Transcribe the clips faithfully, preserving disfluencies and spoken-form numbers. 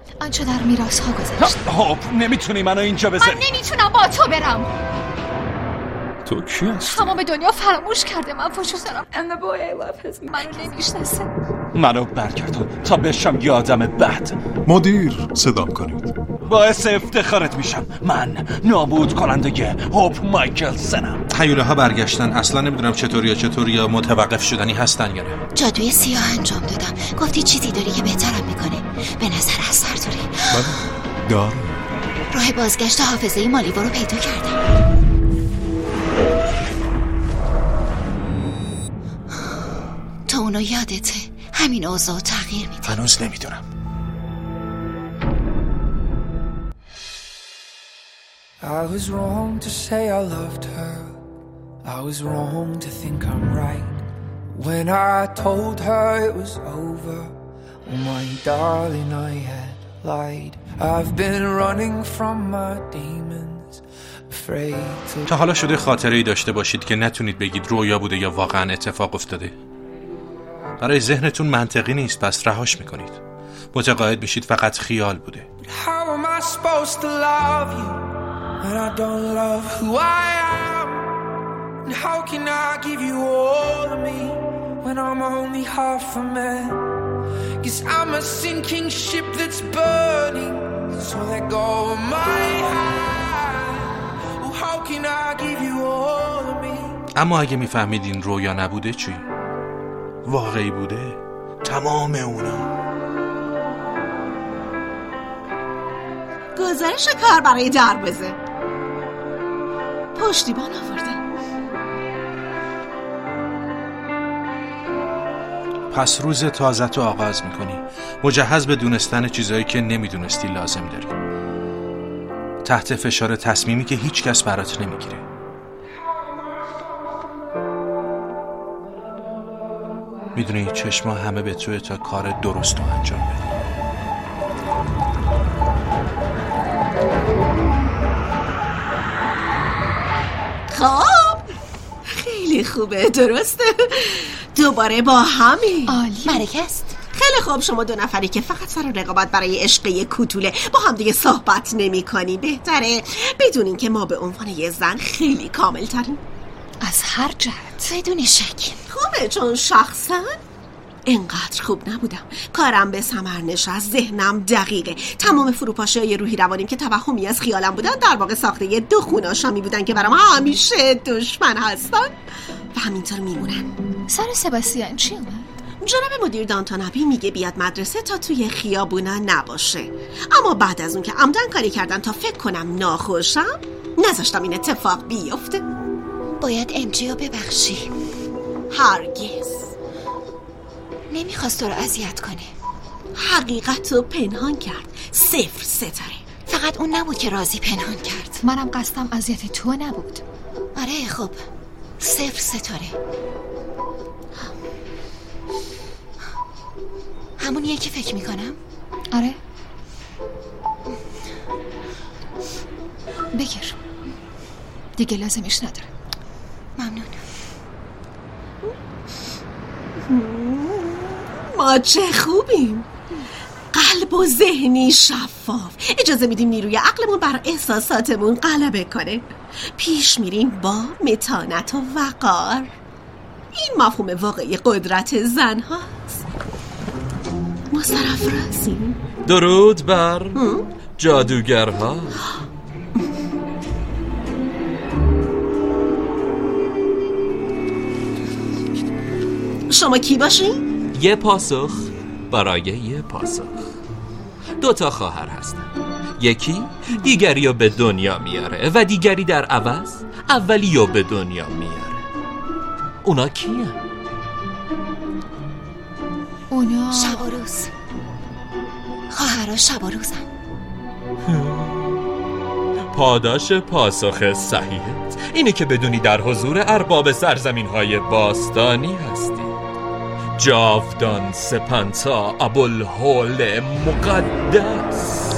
آنچه در میراث ها گذشت. هاپ نمیتونی منو اینجا بذاری. من نمیتونم با تو برم. تو کی هستی؟ تمام دنیا فراموش کرده من وجود دارم. And the boy I love has منو نمیشناسه. منو برگردون تا بشم یه آدم بد. مدیر صدام کنید. باعث افتخارت میشم. من نابود کننده هاپ مایکلسنم. هیوله ها برگشتن. اصلا نمیدونم چطوری یا چطوری یا متوقف شدنی هستن یا نه. جادوی سیاه انجام دادم. گفتی چیزی داری که بهترم میکنه. به نظر اثر داره. من دارم. راه بازگشت حافظه مالیوا رو پیدا کردم. تو اونو یادته. همین اوضاع تغییر میده. هنوز نمیدونم. I was wrong to say I loved her. I was wrong to think I'm right. When I told her it was over, oh my darling, I had lied. I've been running from my demons, afraid to... تا حالا شده خاطره‌ای داشته باشید که نتونید بگید رویا بوده یا واقعا اتفاق افتاده؟ برای ذهنتون منطقی نیست، پس رهاش میکنید. متقاعد میشید فقط خیال بوده. How am I supposed to love you when I don't love who I am? And how can I give you all of me when I'm only half a man? 'Cause I'm a sinking ship that's burning, so let go of my hand. Oh, how can I give you all of me? اما اگه میفهمیدین رویا نبوده چی؟ واقعی بوده؟ تمام اونا. گزارش کار برای دروازه. پشتیبان آورده. پس روز تازه تو آغاز میکنی، مجهز به دونستن چیزایی که نمیدونستی لازم داری، تحت فشار تصمیمی که هیچ کس برات نمیگیره. میدونی چشما همه به توی تا کار درست رو انجام بدی. خب خیلی خوبه، درسته؟ دوباره با همین. عالی. برکه است. خیلی خوب، شما دو نفری که فقط سر رقابت برای عشق کوتوله با هم دیگه صحبت نمی کنی بهتره بدونین که ما به عنوان یه زن خیلی کامل ترین. از هر جهت. بدون شک. خوبه، چون شخصا اینقدر خوب نبودم. کارم به ثمر نشست، ذهنم دقیقه. تمام فروپاشی‌های روحی روانیم که توهمی از خیالم بودن در واقع ساخته دو خوناشامی بودن که برام همیشه دشمن هستن و همینطور میمونن. سر سباستیان چی اومد؟ جناب مدیر دانتانابی میگه بیاد مدرسه تا توی خیابونا نباشه، اما بعد از اون که عمدن کاری کردن تا فکر کنم ناخوشم نذاشتم این اتفاق بیفته. باید امجیو ببخشی. هرگز. نمیخواست تو رو اذیت کنه. حقیقت رو پنهان کرد. صفر ستاره. فقط اون نبود که راضی پنهان کرد. منم قصدم اذیت تو نبود. آره خب، صفر ستاره. همونیه که فکر میکنم. آره بگیر، دیگه لازمش نداره. ممنون. ما چه خوبیم، قلب و ذهنی شفاف. اجازه میدیم نیروی عقلمون بر احساساتمون غلبه کنه. پیش میریم با متانت و وقار. این مفهوم واقعی قدرت زن هاست. ما سرافرازیم. درود بر جادوگرها. شما کی باشین؟ یه پاسخ برای یه پاسخ. دو تا خواهر هستن، یکی دیگری رو به دنیا میاره و دیگری در عوض اولی رو به دنیا میاره. اونا کیه؟ اونا شب و روز. خواهرها شب و روزن. پاداش پاسخ صحیحت اینه که بدونی در حضور ارباب سرزمین های باستانی هستی. جاودان سپنتا ابوالهول مقدس.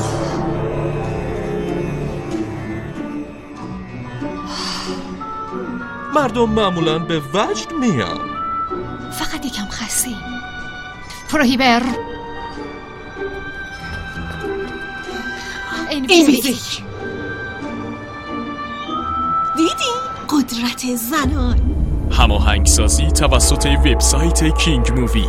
مردم معمولاً به وجد میان. فقط یکم خستیم. پروهیبر اینویزیک. دیدی؟ قدرت زنان. هماهنگسازی توسط وبسایت کینگ مووی.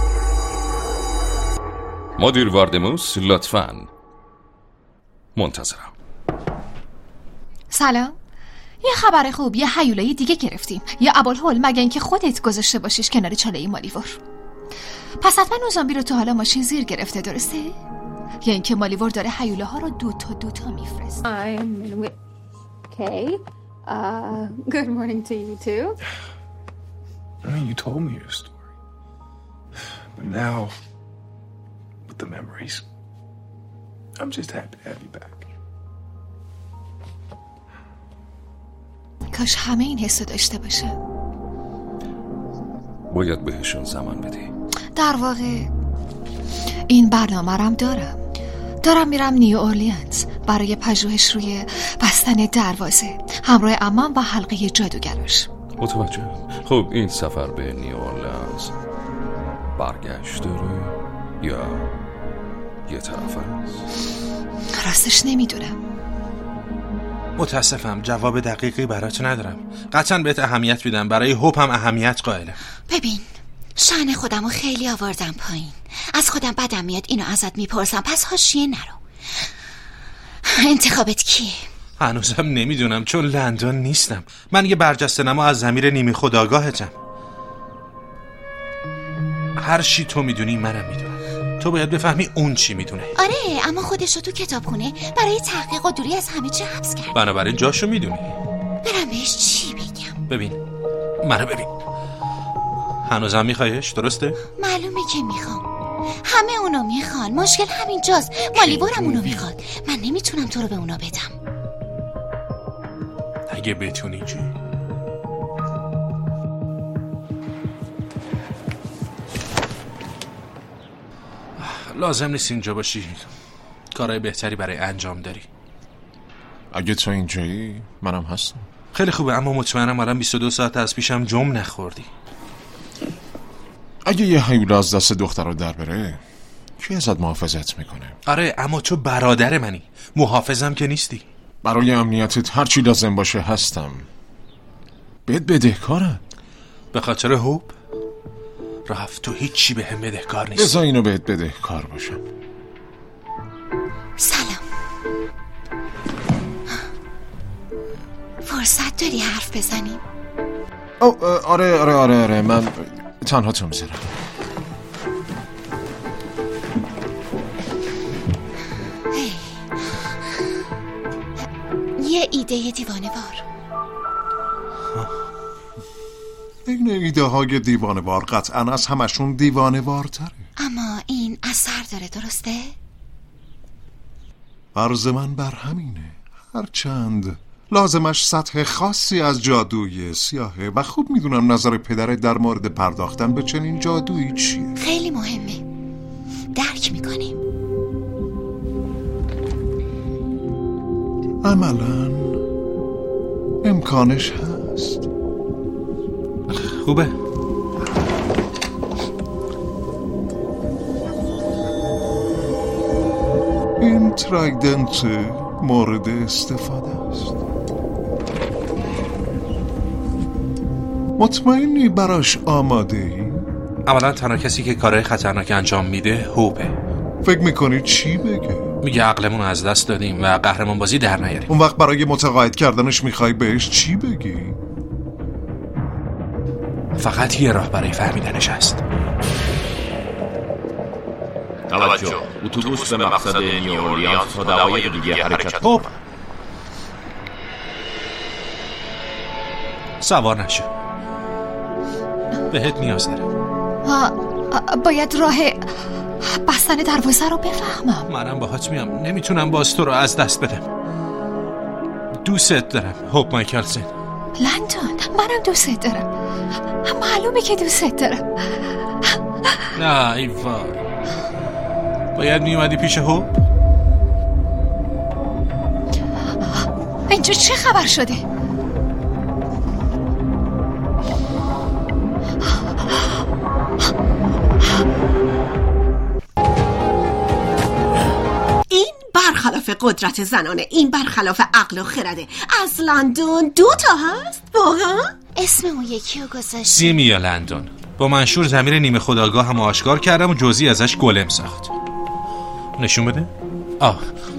مدیر واردموس لطفاً. منتظرم. سلام. یه خبر خوب، یه هیولای دیگه گرفتیم. یه ابوالهول، مگه اینکه خودت گذاشته باشیش کنار چاله مالیور. پس حتما اون زامبی رو تو حالا ماشین زیر گرفته، درسته؟ یا اینکه مالیور داره هیولاها رو دو تا دو تا میفرسته. I'm okay. Uh, good morning to you too. I mean, you told me your story. But now, with the memories, I'm just happy to have you back. کاش همه این حسو داشته باشه. باید بهشون زمان بدی. در واقع این برنامه رم دارم دارم میرم نیو اورلینز برای پژوهش روی بستن دروازه همراه عمم و حلقه جادوگراش. متوجه. خب این سفر به نیو اورلینز برگشت داره یا یه طرف است؟ راستش نمیدونم. متاسفم، جواب دقیقی برات ندارم. قطعا بهت اهمیت میدم، برای هوپ هم اهمیت قائلم. ببین، شأن خودمو خیلی آوردم پایین. از خودم بدم میاد اینو ازت میپرسم، پس حاشیه نرو. انتخابت کیه؟ هنوزم نمیدونم، چون لندن نیستم. من یه برجسته نما از ضمیر نیمی خودآگاهتم. هر چی تو میدونی منم میدونم. تو باید بفهمی اون چی میدونه. آره، اما خودشو تو کتابخونه برای تحقیق و دوری از همه چی حبس کرد. بنابراین جاشو میدونی. برم بهش چی بگم؟ ببین منو ببین. هنوزم میخوایش، درسته؟ معلومه که میخوام. همه اونو میخوان. مشکل همین جاست. مالیورم اونو میخواد. من نمیتونم تو رو به اونا بدم. اگه بتونی چی؟ لازم نیست اینجا باشی. کارهای بهتری برای انجام داری. اگه تو اینجایی منم هستم. خیلی خوبه، اما مطمئنم الان بیست و دو ساعت از پیشم جم نخوردی. اگه یه هیولا از دست دختر رو در بره کی ازت محافظت میکنه؟ آره، اما تو برادر منی، محافظم که نیستی. برای امنیتت هر چی لازم باشه هستم. بهت بدهکارم. به خاطر هوب؟ رفت، تو هیچی به هم بدهکار نیستی. بذار اینو بهت بدهکار باشم. سلام. فرصت داری حرف بزنیم؟ او آره آره آره آره من تنها تو میذارم. یه ایده دیوانه‌وار. این ایده های دیوانه‌وار قطعا از همشون دیوانه‌وارتره. اما این اثر داره، درسته؟ عرض من بر همینه. هرچند لازمش سطح خاصی از جادوی سیاهه و خوب میدونم نظر پدرت در مورد پرداختن به چنین جادویی چیه. خیلی مهمه. درک میکنیم. عملاً امکانش هست. خوبه. این ترایدنت مورد استفاده است. مطمئنی براش آماده ای؟ اولا تنها کسی که کارهای خطرناک انجام میده هوپه. فکر میکنی چی بگه؟ میگه عقلمون از دست دادیم و قهرمان بازی در نیاریم. اون وقت برای متقاعد کردنش میخوای بهش چی بگی؟ فقط یه راه برای فهمیدنش هست. توجه، اتوبوس به مقصد نیو اورلینز تا دقایق دیگه حرکت کنه. سوار نشو، بهت نیاز داره. باید راه بستن دروازه رو بفهمم. منم باهات میام، نمیتونم باز تو رو از دست بدم. دوست دارم هوپ مایکلسن. لندن، منم دوست دارم. معلومه که دوست دارم. نه ایوار، باید میومدی پیش هوپ. اینجا چه خبر شده؟ این برخلاف قدرت زنانه، این برخلاف عقل و خرده. از لندن دو تا هست واقعا؟ اسم اون یکی رو گذاشت سیمیا لندن. با منشور ضمیر نیمه خودآگاه هم آشکار کردم و جزئی ازش گلم ساخت. نشون بده؟ آه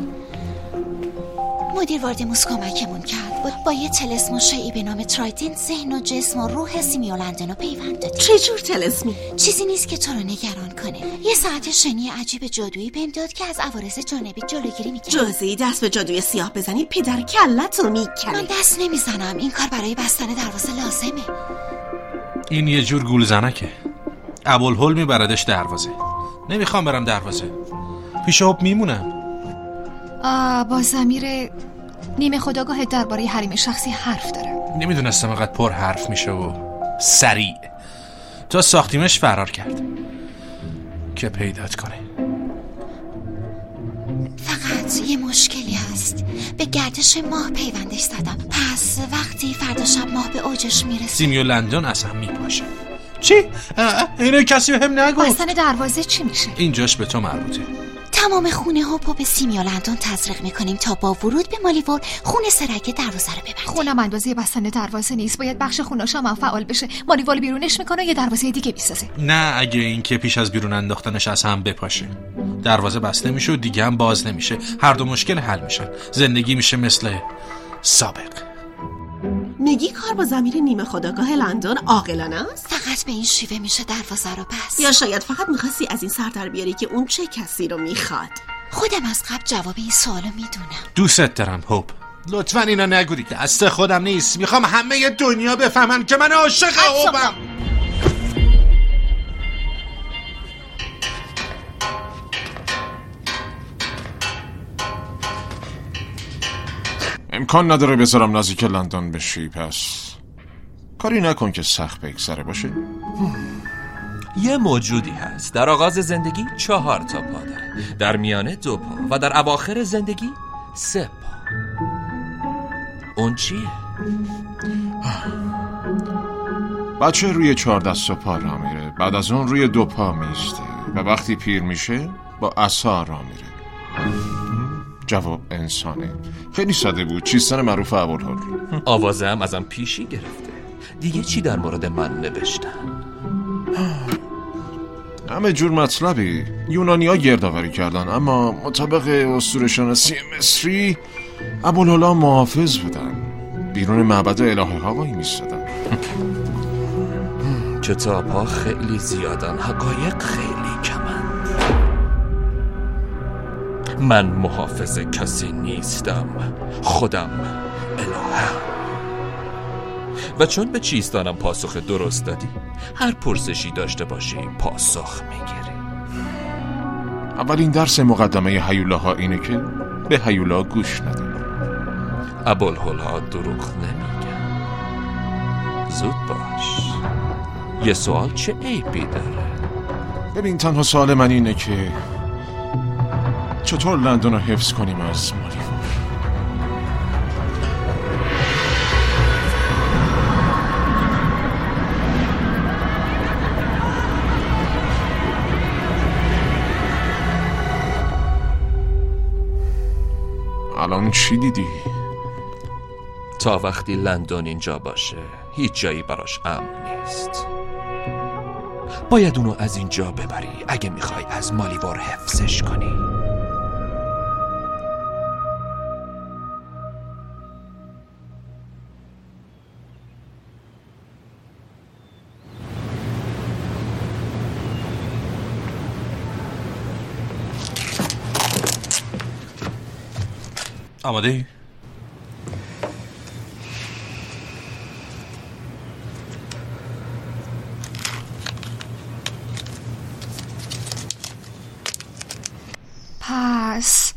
مدیر واردموس کمکمون کرد بود. با یه تلسم شیعی به نام ترایدنت ذهن و جسم و روح سیمیا لندن رو پیوند داد. چه جور تلسمی؟ چیزی نیست که تو رو نگران کنه. یه ساعت شنی عجیب جادویی بهم داد که از عوارض جانبی جلوگیری میکنه. جزئی دست به جادوی سیاه بزنی پدر کلتو میکنه. من دست نمیزنم، این کار برای بستن دروازه لازمه. این یه جور گولزنکه. ابوالهول میبردش دروازه. نمیخوام برم دروازه، پیش حب میمونم. آه با ضمیر نیمه خودآگاه درباره حریم شخصی حرف داره. نمیدونستم اینقدر پر حرف میشه و سریع. تا ساختیمش فرار کرد که پیدات کنه. فقط یه مشکلی هست، به گردش ماه پیوندش زدم. پس وقتی فردا شب ماه به اوجش میرسه سیمیا لندن از هم میپاشه. چی؟ اینو کسی به هم نگفت. بستن دروازه چی میشه؟ اینجاش به تو مربوطه. تمام خونه ها پا به سیمیا لندن تزریق میکنیم تا با ورود به مالیور خونه سرک دروازه رو ببنده. خونم اندازه بستن دروازه نیست، باید بخش خونه‌ش هم فعال بشه. مالیور بیرونش میکنه یه دروازه دیگه میسازه. نه اگه این که پیش از بیرون انداختنش از هم بپاشه، دروازه بسته میشه و دیگه هم باز نمیشه. هر دو مشکل حل میشن، زندگی میشه مثل سابق. میگی کار با ضمیر نیمه خودآگاه لندن عاقلانه است؟ فقط به این شیوه میشه دروازه رو بست. یا شاید فقط میخواستی از این سر در بیاری که اون چه کسی رو میخواد. خودم از قبل جواب این سوالو میدونم. دوست دارم هوب. لطفاً اینا نگو دیگه، دست خودم نیست. میخوام همه دنیا بفهمن که من عاشق هوبم. امکان نداره بذارم نزدیک لندن بشی، پس کاری نکن که سخت بگذره باشه. یه موجودی هست در آغاز زندگی چهار تا پا داره، در میانه دو پا و در اواخر زندگی سه پا. اون چیه؟ بچه روی چهار دست و پا را میره، بعد از اون روی دو پا میسته و وقتی پیر میشه با عصا را میره. جواب انسانه. خیلی ساده بود. چیستن معروف ابوالهول. آوازه هم ازم پیشی گرفته. دیگه چی در مورد من نوشتن؟ همه جور مطلبی. یونانی‌ها گردآوری کردن، اما مطابق اسطوره شناسی مصری ابوالهول محافظ بودن، بیرون معبد الهه ها وای میستادن. کتاب ها خیلی زیادن، حقایق خیلی کمن. من محافظ کسی نیستم، خودم الهه. و چون به چیستانم پاسخ درست دادی، هر پرسشی داشته باشی پاسخ میگیری. اولین درس مقدمه هیولاها اینه که به هیولا گوش نده. ابوالهول ها دروغ نمیگن. زود باش، یه سوال چه عیبی داره؟ ببین تنها سوال من اینه که چطور لندن رو حفظ کنیم از مالیور. الان چی دیدی؟ تا وقتی لندن اینجا باشه هیچ جایی براش امن نیست. باید اونو از اینجا ببری اگه میخوای از مالیور حفظش کنی. آماده ای؟ پس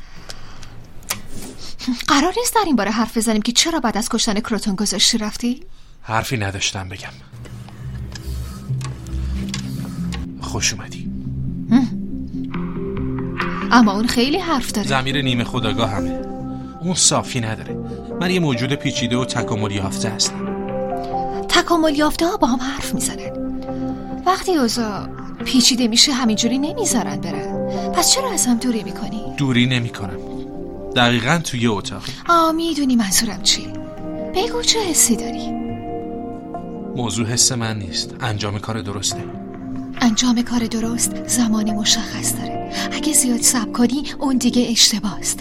قرار نیست در این باره حرف بزنیم که چرا بعد از کشتن کروتون گذاشتی رفتی؟ حرفی نداشتم بگم. خوش اومدی. اما اون خیلی حرف داره. ضمیر نیمه خودآگاه همه. اون صافی نداره. من یه موجود پیچیده و تکامل یافته هستم. تکامل یافته ها با هم حرف میزنن. وقتی اوضاع پیچیده میشه همینجوری نمیذارن برن. پس چرا از هم دوری میکنی؟ دوری نمیکنم. دقیقاً توی اتاق. آه میدونی منظورم چی. بگو چه حسی داری؟ موضوع حس من نیست، انجام کار درسته. انجام کار درست زمانی مشخص داره. اگه زیاد صبر کنی اون دیگه اشتباه است.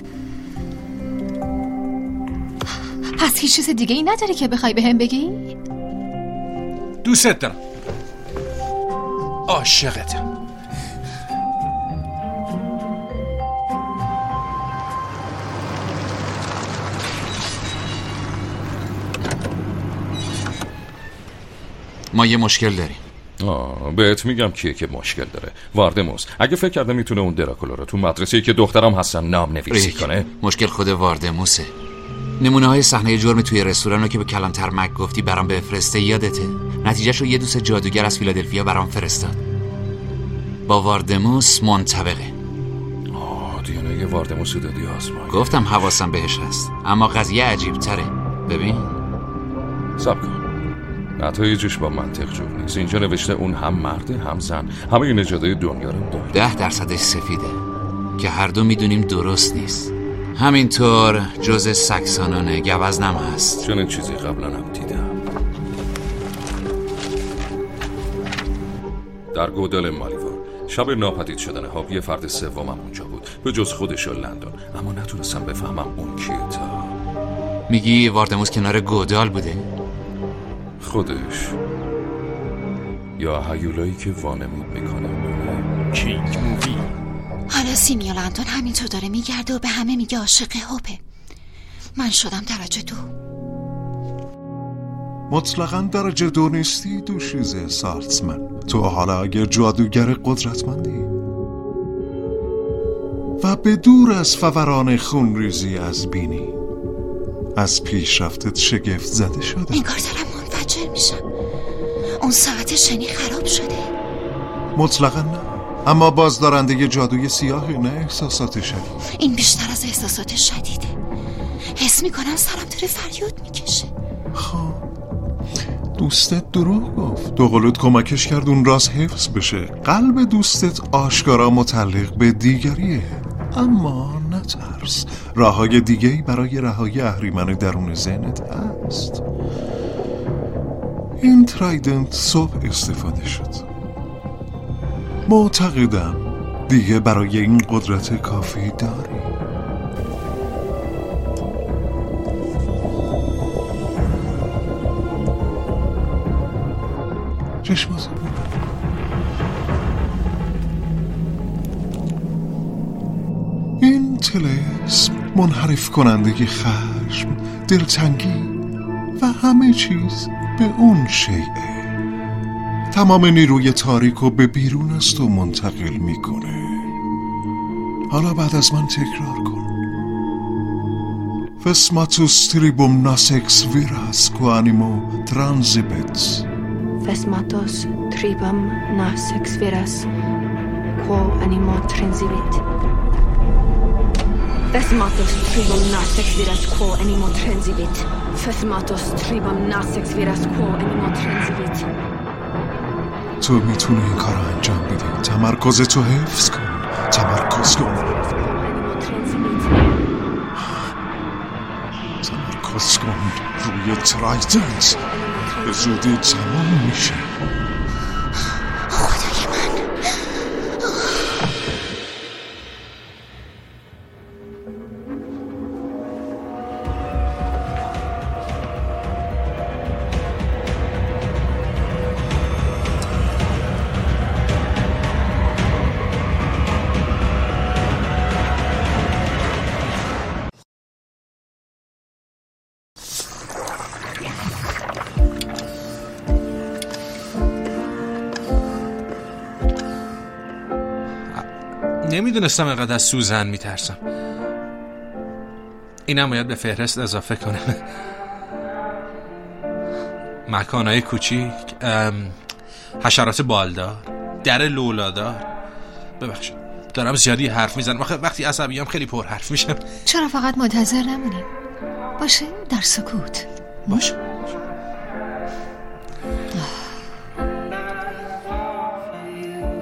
پس هیچ چیز دیگه ای نداری که بخوای بهم بگی؟ دوست دارم، عاشقتم. ما یه مشکل داریم. آه بهت میگم کیه که مشکل داره. واردموس. اگه فکر کرده میتونه اون دراکولا رو تو مدرسه‌ای که دخترم هستن نام نویسی کنه. مشکل خود واردموسه. نمونه های صحنه جرم توی رستوران رو که به کلانتر مک گفتی برام بفرسته یادته؟ نتیجهشو یه دوست جادوگر از فیلادلفیا برام فرستاد. با واردموس منطبقه. آه دی ان ای واردموس دادی آسمان. گفتم حواسم بهش هست، اما قضیه عجیب تره. ببین صبر کن. نتایجش با منطق جور نیست. اینجا نوشته اون هم مرده هم زن، همه نژادهای دنیا رو داره. ده درصدش سفیده که هر دو میدونیم درست نیست. همینطور جز سکسانانه گوزنم هست. چنین چیزی قبلا هم دیدم. در گودال مالیور شب ناپدید شدن هاب یه فرد سومم اونجا بود به جز خودش و لندن، اما نتونستم بفهمم اون کیه. تا میگی واردموس کنار گودال بوده؟ خودش یا هیولایی که وانمود میکنه اونه. کینگ مووی. حالا سیمی و لندن همینطور داره میگرده و به همه میگه عاشق هوپه. من شدم درجه دو. مطلقاً درجه دو نیستی دوشیزه سارتسمن. تو حالا اگر جادوگر قدرتمندی و به دور از فوران خونریزی از بینی، از پیشرفتت شگفت زده شده. انگار دارم منفجر میشم. اون ساعت شنی خراب شده. مطلقاً نه، اما بازدارنده جادوی سیاهی، نه احساسات شدید. این بیشتر از احساسات شدیده. حس میکنم سرم داره فریاد میکشه. خب دوستت دروغ گفت. دوقلوت کمکش کرد اون راز حفظ بشه. قلب دوستت آشکارا متعلق به دیگریه. اما نترس، راههای دیگه‌ای برای رهایی اهریمن درون ذهنت هست. این ترایدنت صبح استفاده شد. معتقدم دیگه برای این قدرت کافی داری. چشمازه این طلسم منحرف کننده خشم، دلتنگی و همه چیز به اون شیعه. تمام نیروی تاریکو به بیرون از تو منتقل میکنه. حالا بعد از من تکرار کن. فسماتوس تریبوم ناسکس ویراس کو انیمو ترانزیبت. فسماتوس تریبوم ناسکس ویراس کو انیمو ترانزیبت. فسماتوس تریبوم ناسکس ویراس کو انیمو ترانزیبت. فسماتوس تریبوم ناسکس ویراس کو انیمو ترانزیبت. تو میتونی این کار رو انجام بدی. تمرکز تو حفظ کن. تمرکز کن. تمرکز کن روی ترایدنت. به زودی تمام میشه. خدای من. نمیدونستم اینقدر از سوزن میترسم. اینم باید به فهرست اضافه کنم. مکانهای کوچیک، حشرات بالدار، در لولادار. ببخشید دارم زیادی حرف میزنم. وقتی عصبیم خیلی پر حرف میشم. چرا فقط منتظر نمونیم؟ باشه در سکوت. باشه.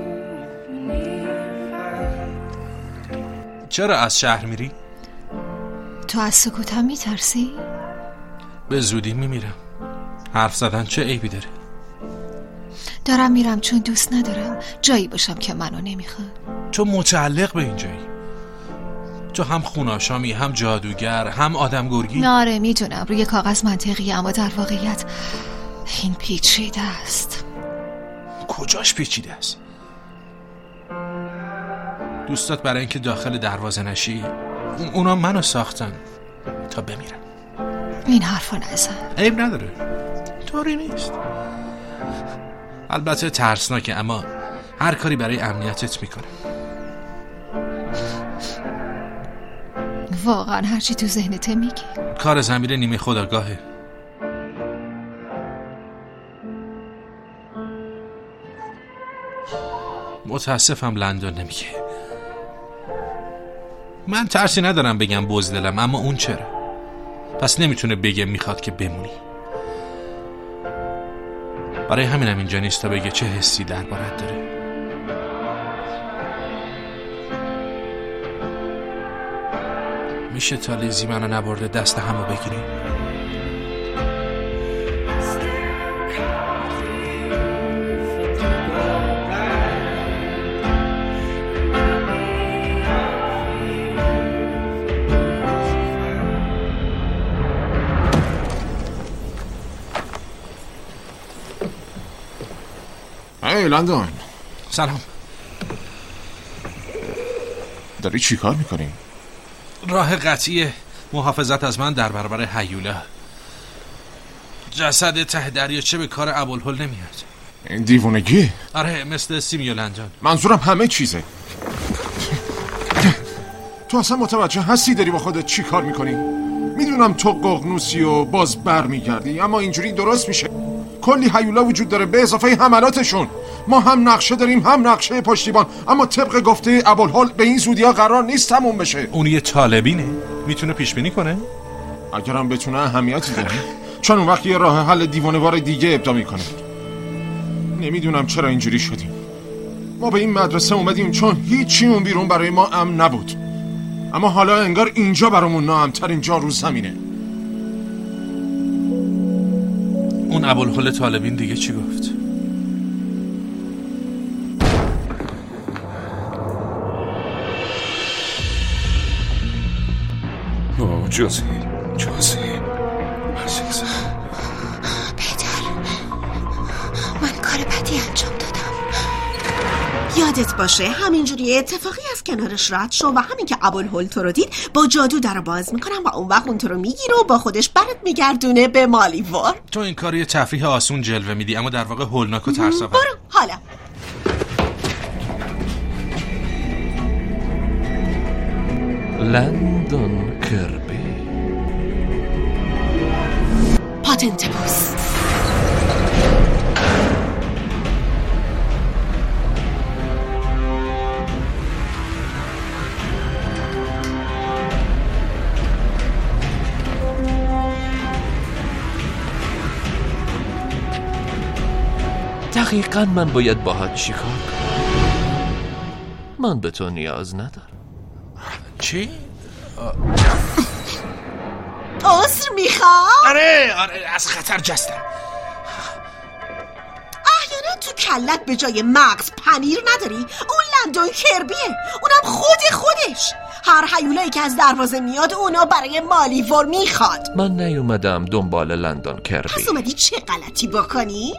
چرا از شهر میری؟ تو از سکوتم میترسی؟ به زودی میمیرم. حرف زدن چه عیبی داره؟ دارم میرم چون دوست ندارم جایی باشم که منو نمیخواد. تو متعلق به این جایی. تو هم خوناشامی، هم جادوگر، هم آدم گرگی. ناره میدونم روی کاغذ منطقی، اما در واقعیت این پیچیده است. کجاش پیچیده است؟ دوستات برای اینکه داخل دروازه نشی اونا منو ساختن تا بمیرم. این حرفو نزن. عیب نداره، طوری نیست. البته ترسناکه، اما هر کاری برای امنیتت میکنه. واقعا هرچی تو ذهنته میگی؟ کار ضمیر نیمه خودآگاهه. متاسفم لندن نمیگه. من ترسی ندارم بگم بزدلم، اما اون چرا؟ پس نمیتونه بگه میخواد که بمونی. برای همینم اینجا نیست تا بگه چه حسی دربارت داره. میشه تا لیزی منو نبرده دست همو بگیریم؟ هی لندن. سلام. داری چی کار میکنی؟ راه قطعی محافظت از من در برابر هیولا. جسد ته دریاچه به کار ابوالهول نمیاد. این دیوونگی؟ آره، مثل سیمیو لندن. منظورم همه چیزه. تو اصلا متوجه هستی داری با خودت چی کار میکنی؟ میدونم تو ققنوسی و باز بر میگردی، اما اینجوری درست میشه. کلی هیولا وجود داره به اضافه حملاتشون. ما هم نقشه داریم هم نقشه پشتیبان، اما طبق گفته ابوالهول به این زودیا قرار نیست تموم بشه. اون یه طالبینه، میتونه پیش بینی کنه؟ اگرم بتونه اهمیتی داره، چون اون وقت یه راه حل دیوانه‌وار دیگه ابداع میکنه. نمیدونم چرا اینجوری شدیم. ما به این مدرسه اومدیم چون هیچی اون بیرون برای ما امن نبود، اما حالا انگار اینجا برامون ناامن‌ترین جا رو زمینه. اون ابوالهول طالبین دیگه چی گفت؟ اوه جوزی جوزی عزیزم. پدر، من کار بدی انجام دادم. یادت باشه همینجوری اتفاقی از کنارش رد شو و همین که ابوالهول تو رو دید با جادو در رو باز میکنم و اون وقت اون تو رو میگیره و با خودش برات میگردونه به مالیوار. تو این کار یه تفریح آسون جلوه میدی، اما در واقع هولناک و ترس‌آور. برو حالا. لندن کربی. پاتنتبوس. دقیقاً من باید باهات چیکار کنم؟ من به تو نیاز ندارم. چی؟ عذر میخوام؟ آره آره از خطر جستم. احیانا تو کلت به جای مغز پنیر نداری؟ اون لندن کربیه، اونم خود خودش. هر هیولایی که از دروازه میاد اونا برای مالیوار میخواد. من نیومدم دنبال لندن کربی. پس اومدی چه غلطی بکنی؟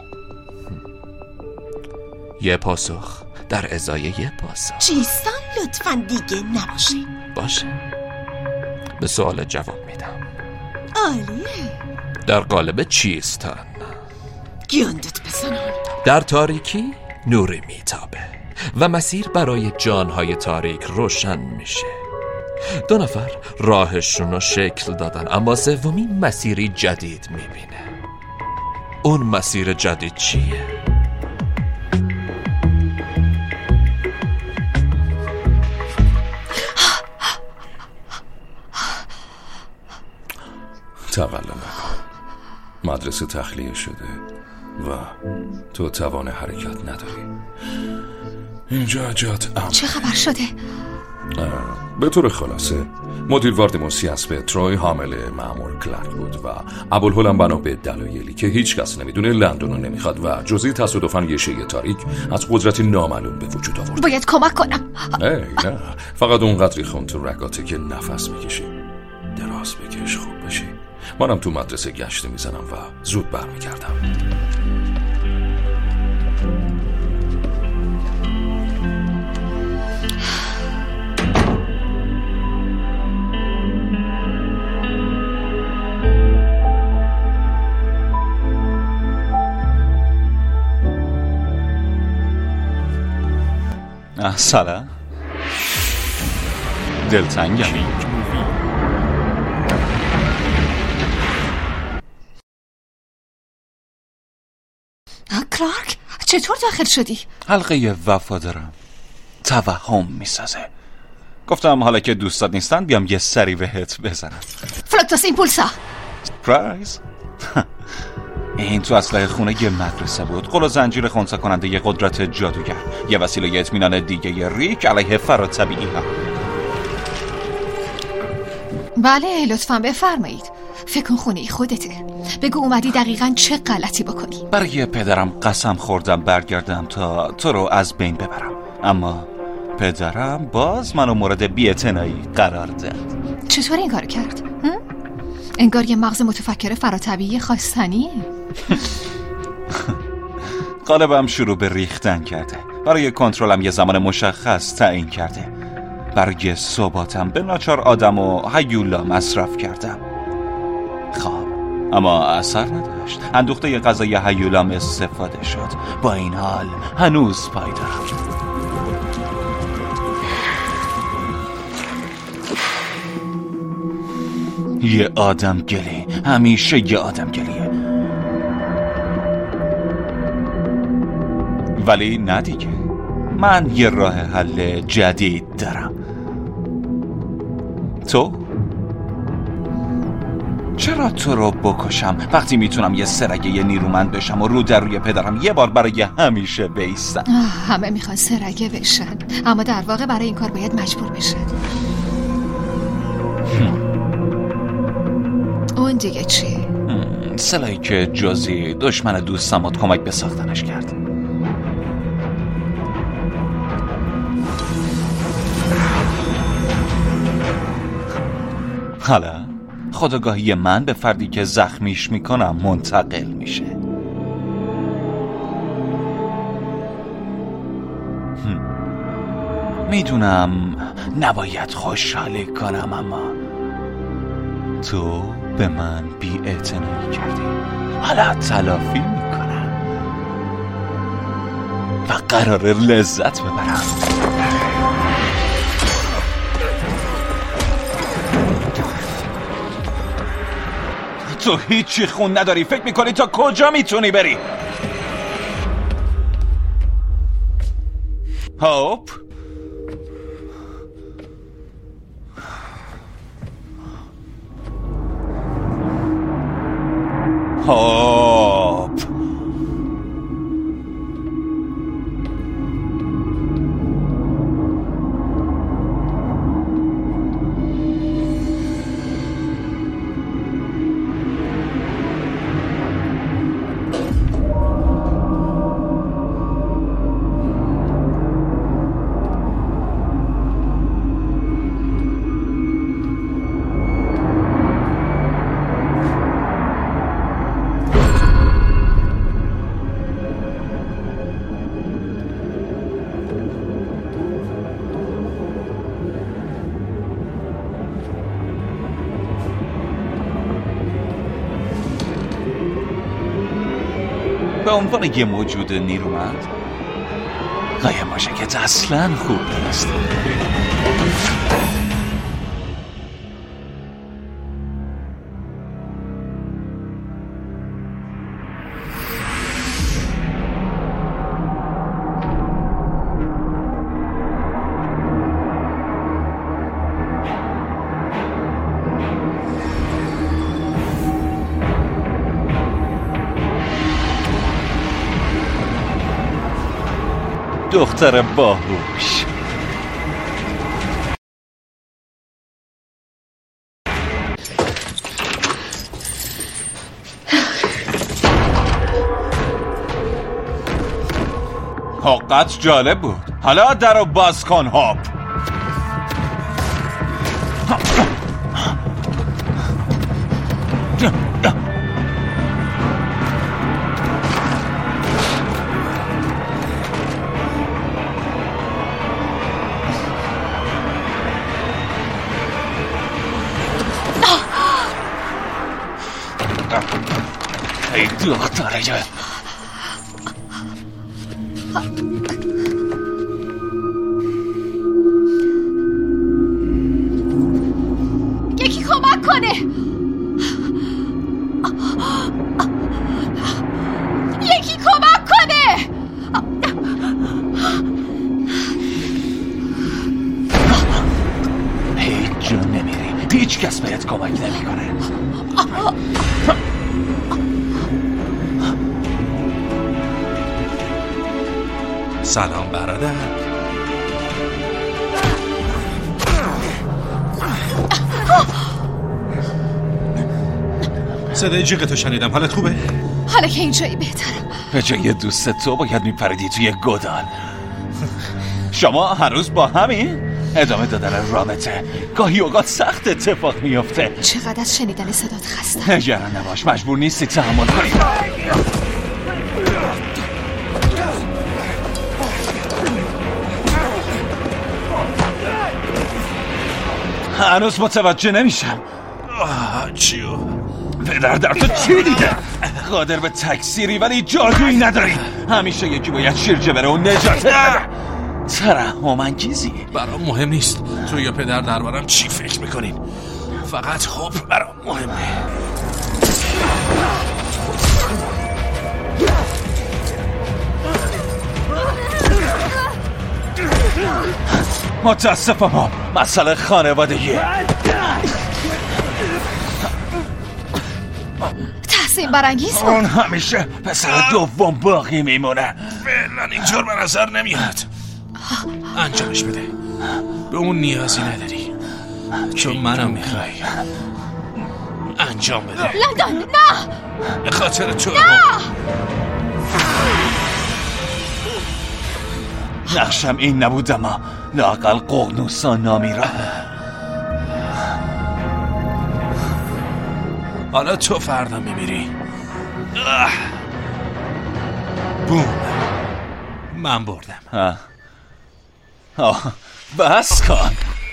یه پاسخ در ازای یه پاسخ. چیستان لطفاً دیگه نباشه. باشه، به سوال جواب میدم. عالیه. در قالب چیستان گیاندت بزنن. در تاریکی نوری میتابه و مسیر برای جانهای تاریک روشن میشه. دو نفر راهشون رو شکل دادن، اما سومی مسیری جدید میبینه. اون مسیر جدید چیه؟ تقلا نکن. مدرسه تخلیه شده و تو توان حرکت نداری. اینجا جات امن. چه خبر شده؟ به طور خلاصه مدیر واردموسی اسب تروی حامل مأمور کلارک بود و ابوالهول هم بنا به دلایلی که هیچ کس نمیدونه لندن رو نمیخواد و جزئی تصادفاً یه شیء تاریک از قدرتی نامعلوم به وجود آورد. باید کمک کنم. ای نه، فقط اونقدری خون تو رگاته که نفس بکشی، دراز بکش، خوب بشی. منم تو مدرسه گشت میزنم و زود برمیگردم. سلام دلتنگم. کلارک چطور داخل شدی؟ حلقه وفادارم توهم میسازه. گفتم حالا که دوستات نیستن بیام یه سری بهت بزنم. فلاکتوس ایمپولسا. سپرایز. این تو اسلحه خونه یه مدرسه بود. قل و زنجیر خنثی کننده یه قدرت جادوگر، یه وسیله اطمینان دیگه ی ریک علیه فراتبیعی ها. بله لطفاً بفرمایید. فکر کن خونه خودته. بگو اومدی دقیقاً چه غلطی بکنی. برای پدرم قسم خوردم برگردم تا تو رو از بین ببرم، اما پدرم باز منو مورد بی‌اعتنایی قرار داد. چطور این کارو کرد؟ هم؟ انگار یه مغز متفکر فراتبیعی خواستنیه. قالبم شروع به ریختن کرده. برای کنترلم یه زمان مشخص تعیین کرده. برای ثباتم به ناچار آدم و هیولا مصرف کردم. خب اما اثر نداشت. اندوخته غذای هیولام استفاده شد. با این حال هنوز پایدارم. یه آدم گلی، همیشه یه آدم گلیه. ولی نه دیگه، من یه راه حل جدید دارم. تو؟ چرا تو رو بکشم وقتی میتونم یه سرگه یه نیرومند بشم و رو در روی پدرم یه بار برای همیشه بیستم؟ همه میخوان سرگه بشن، اما در واقع برای این کار باید مجبور بشن. اون دیگه چی؟ سلاحی که جزی دشمن دوستم کمک به ساختنش کرد. حالا خودآگاهی من به فردی که زخمیش میکنم منتقل میشه. میدونم نباید خوشحالی کنم، اما تو به من بی‌اعتنایی کردی. حالا تلافی میکنم و قراره لذت ببرم. تو هیچی خون نداری. فکر میکنی تا کجا میتونی بری؟ هاپ هاپ به عنوان یه موجود نیرومند قایم باشه که اصلا خوب نیست. دختر باهوش. حقیقت جالب بود. حالا درو باز کن. هاپ ای دختره یکی کمک کنه. یکی کمک کنه. هیچ جا نمیری. هیچ کس بهت کمک نمیکنه. سلام برادر. صدای جیغتو شنیدم. حالت خوبه؟ حالا که اینجایی بهترم. به جای دوست تو باید میپریدی توی گودال. شما هر روز با همین ادامه دادن رابطه. گاهی اوقات سخت اتفاق میفته. چقدر از شنیدن صدات خستم. نگران نباش، مجبور نیستی تحمل کنی. هنوز متوجه نمیشم. چیو؟ پدر در تو چی دیده؟ قادر به تکثیری ولی جادویی نداری. همیشه یکی باید شیرجه بره و نجات بده. ترحم انگیزی. برام مهم نیست تو یا پدر دربارم چی فکر میکنین. فقط حب برام مهمه. متاسفم، مسئله خانوادگیه. تحسین برانگیز بود. اون همیشه پسر دوم باقی میمونه. فعلا اینجور به نظر نمیاد. انجامش بده. به اون نیازی نداری چون منم میخوای. انجام بده. لندن نه. به خاطر تو. نه. نقشم این نبود اما لااقل ققنوسا نامیرا. حالا تو فردا میمیری. بوم. من بردم. آه. آه. بس کن.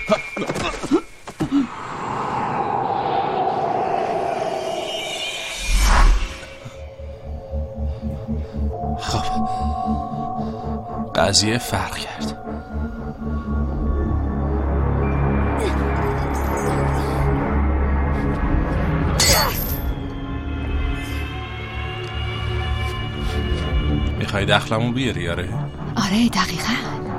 خب قضیه فرق کرد. میخوای دخلمو بیاری آره؟ آره دقیقا.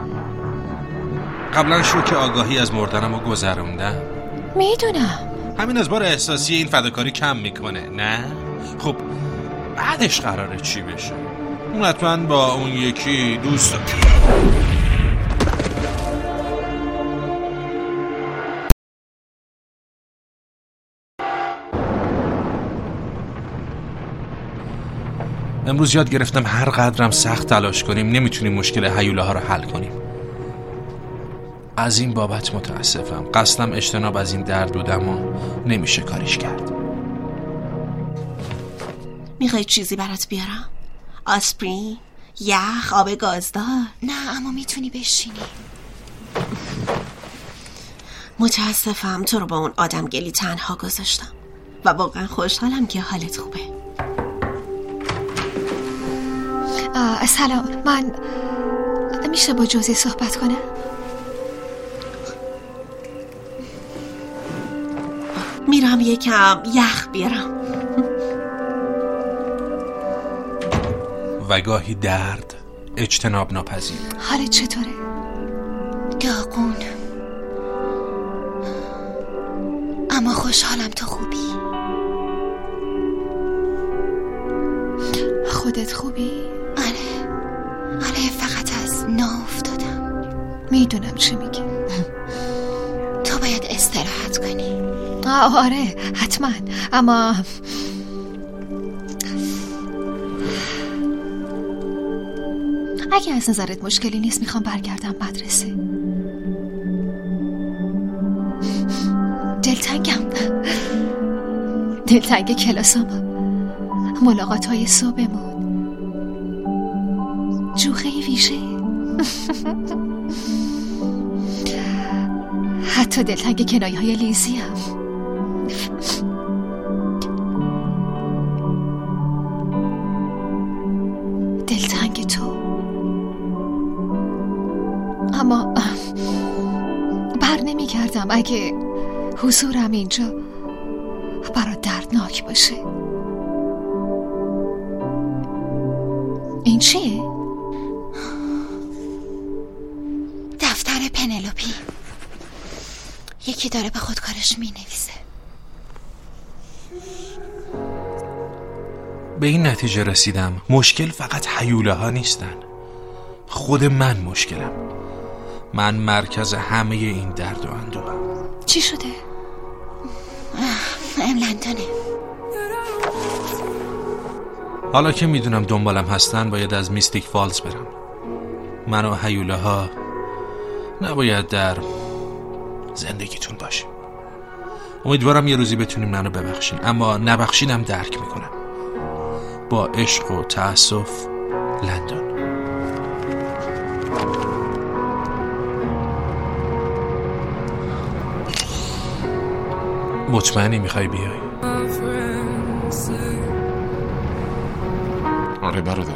قبلا شوک آگاهی از مردنمو گذروندم. میدونم. همین از بار احساسی این فداکاری کم میکنه نه؟ خب بعدش قراره چی بشه؟ اون حتما با اون یکی دوست امروز یاد گرفتم هر قدرم سخت تلاش کنیم نمیتونیم مشکل هیوله ها رو حل کنیم. از این بابت متاسفم. قصدم اجتناب از این درد بودم و نمیشه کاریش کرد. میخوای چیزی برات بیارم؟ آسپرین؟ یخ؟ آب گازدار؟ نه اما میتونی بشینی. متاسفم تو رو با اون آدم گلی تنها گذاشتم و واقعا خوشحالم که حالت خوبه. سلام، من میشه با جوزی صحبت کنم؟ میرم یکم یخ بیارم. و گاهی درد اجتناب ناپذیر. حالت چطوره؟ داغون اما خوشحالم تو خوبی. خودت خوبی؟ آره آره فقط از نا افتادم. میدونم چی میگی. تو باید استراحت کنی. آره حتما اما اگه از نظرت مشکلی نیست میخوام برگردم مدرسه. دلتنگم دلتنگ کلاسام، ملاقات های صبحمون، جوخه ویژه، حتی دلتنگ کنایه های لیزی هم. دلتنگ تو. اما بر نمی کردم اگه حضورم اینجا برات دردناک باشه. این چیه؟ دفتر پنلوپی. یکی داره به خودکارش می نویسه. به این نتیجه رسیدم مشکل فقط هیوله ها نیستن، خود من مشکلم. من مرکز همه این درد و اندوهم. چی شده؟ ام لندنه. حالا که میدونم دنبالم هستن باید از میستیک فالز برم. من و هیوله ها نباید در زندگیتون باشیم. امیدوارم یه روزی بتونیم منو ببخشین، اما نبخشینم درک میکنم. با عشق و تأسف، لندن. مطمئنی میخوای بیای؟ آره برادر.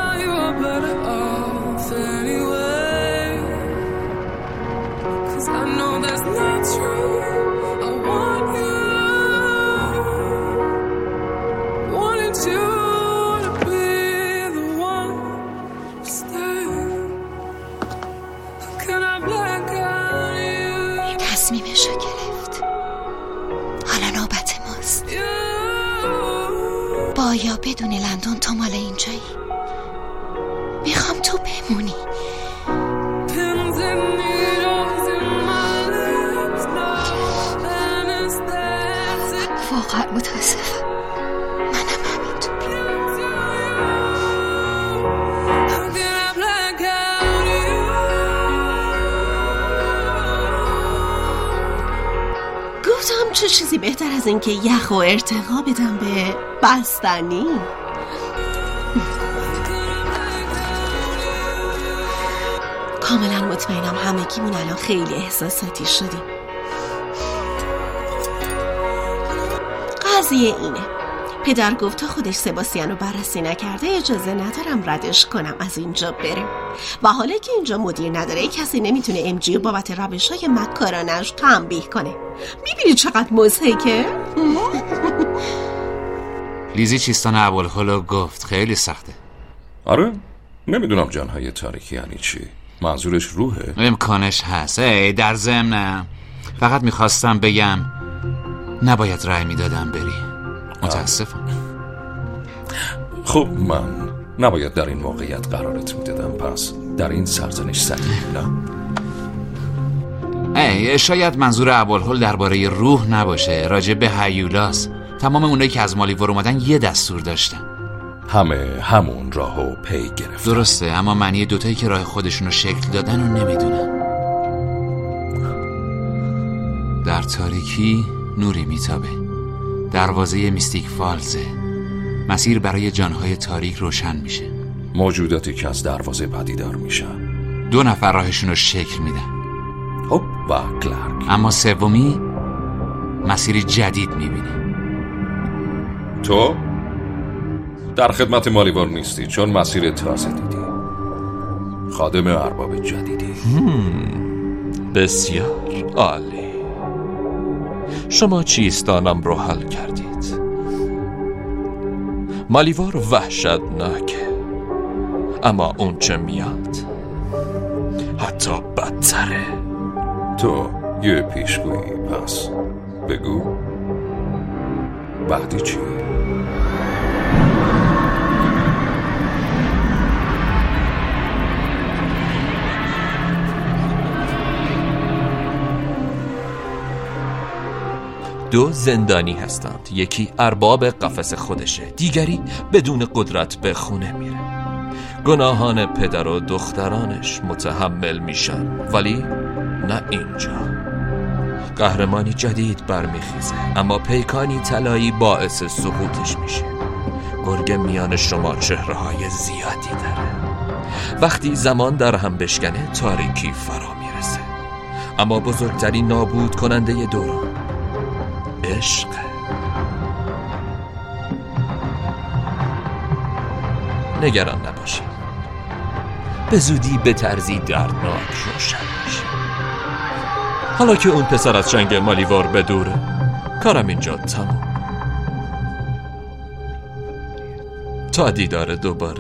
تصمیمشو گرفت. حالا نوبت ماست. با یا بدون لندن تو مال اینجایی. میخوام تو بمونی. واقعا متاسفم. منم همینطور. گفتم چه چیزی بهتر از این که یخ و ارتقا بدم به بستنی. کاملا مطمئنم همگیمون الان خیلی احساساتی شدیم. قضیه اینه، پدر گفت تا خودش سباستیان رو بررسی نکرده اجازه ندارم ردش کنم از اینجا بره، و حالا که اینجا مدیر نداره کسی نمیتونه ام جی بابت روش های مکارانش تنبیه کنه. میبینی چقدر مضحکه؟ لیزی چیستان ابوالهول گفت خیلی سخته. آره نمیدونم جانهای تاریکی یعنی چی. منظورش روحه؟ امکانش هست. ای در ضمن فقط میخواستم بگم نباید رأی میدادم بری. متاسفم. خب من نباید در این موقعیت قرارت میدادم، پس در این سرزنش سنگین نه؟ ای شاید منظور ابوالهول درباره روح نباشه، راجع به هیولاس. تمام اونایی که از مالیور اومدن یه دستور داشتن، همه همون راهو پی گرفتن. درسته، اما معنی دوتایی که راه خودشونو شکل دادن رو نمیدونن. در تاریکی نوری میتابه، دروازه میستیک فالزه، مسیر برای جانهای تاریک روشن میشه. موجوداتی که از دروازه پدیدار میشن، دو نفر راهشونو شکل میدن، هوب و کلارک. اما سومی مسیری جدید میبینه. تو در خدمت مالیور نیستی چون مسیر تازه دیدی، خادم ارباب جدیدی. بسیار عالی. شما چیستانم رو حل کردید. مالیور وحشتناکه، اما اون چه میاد حتی بدتره. تو یه پیشگویی، پس بگو بعدی چی؟ دو زندانی هستند، یکی ارباب قفس خودشه، دیگری بدون قدرت به خونه میره. گناهان پدر و دخترانش متحمل میشن، ولی نه اینجا. قهرمانی جدید برمیخیزه، اما پیکانی طلایی باعث سقوطش میشه. گرگ میان شما چهره های زیادی داره. وقتی زمان در هم بشکنه تاریکی فرا میرسه، اما بزرگترین نابود کننده دوران عشق. نگران نباشید، به زودی به طرزی دردناک روشن میشه. حالا که اون پسر از چنگ مالیوار به دوره، کارم اینجا تموم. تا دیدار دوباره.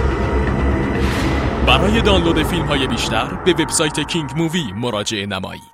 برای دانلود فیلم های بیشتر به وبسایت کینگ مووی مراجعه نمایید.